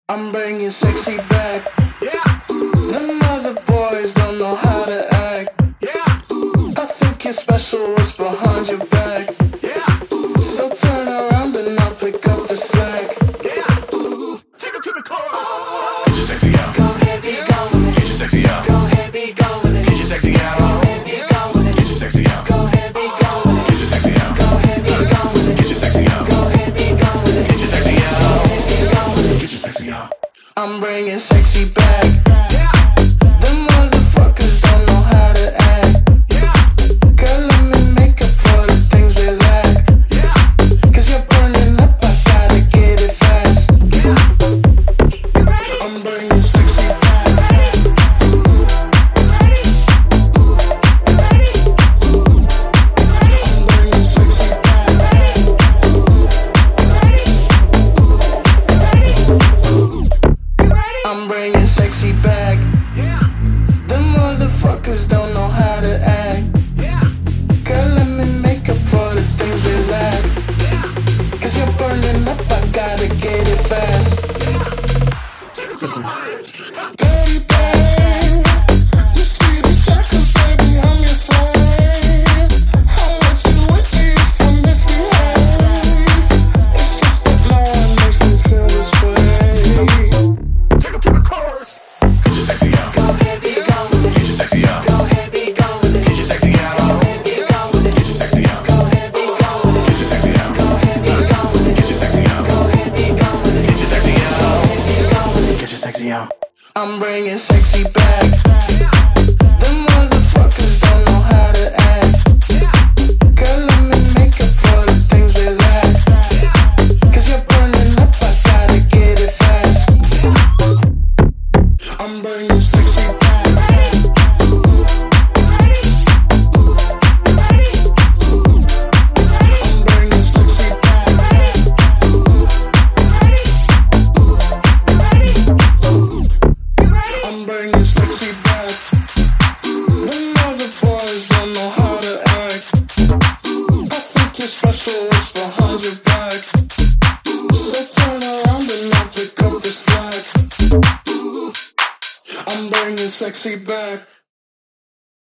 I'm bringing sexy back. Yeah, Them other boys don't know how to act. yeah, I think you're special, what's behind your back? yeah, So turn around and I'll pick up the slack. yeah. Take it to the chorus. Get your sexy out. Go ahead, be gone with it. Get your sexy out. Go ahead, be gone with it. Get your sexy out. Go ahead, be gone with it. Get your sexy out. Go ahead, be gone with it. Get your sexy out. Go ahead, be gone with it. Get your sexy out. Go ahead, be gone with it. Get your sexy out. Go ahead, be gone with it. Get your sexy out. I'm bringing sexy back. Yeah, Them motherfuckers don't know how to act. yeah, Girl, let me make up for the things they lack. yeah, 'Cause you're burning up, I gotta get it fast. yeah. I'm bringing sexy back. I'm bringing sexy back. I'm bringing sexy back. Yeah, Them motherfuckers don't know how to act. yeah, Girl, let me make up for the things they lack. 'Cause you're burning up, I gotta get it fast. take it to the bridge. Dirty babe, you see the shackles, baby, I'm your slave. I'll let you with me from this behave. It's just that no one makes me feel this way. Take it to the chorus. Get your sexy out. Go ahead, be gone with it. Get your sexy out. Go ahead, be gone with it. Get your sexy out. Go ahead, be gone with it. Get your sexy out. Go ahead, be gone with it. Get your sexy out. Go ahead, be gone with it. Get your sexy out. Go ahead, be gone with it. Get your sexy out. Be gone with it. Get your sexy out. I'm bringing sexy back. Them motherfuckers don't know how to act. Girl, let me make up for the things they lack. 'Cause you're burning up, I gotta get it fast. I'm bringing sexy back. I'm bringing sexy back. I'm bringing sexy back. Them other boys don't know how to act. I think you're special, what's behind your back? So turn around and I'll pick up the slack. I'm bringing sexy back.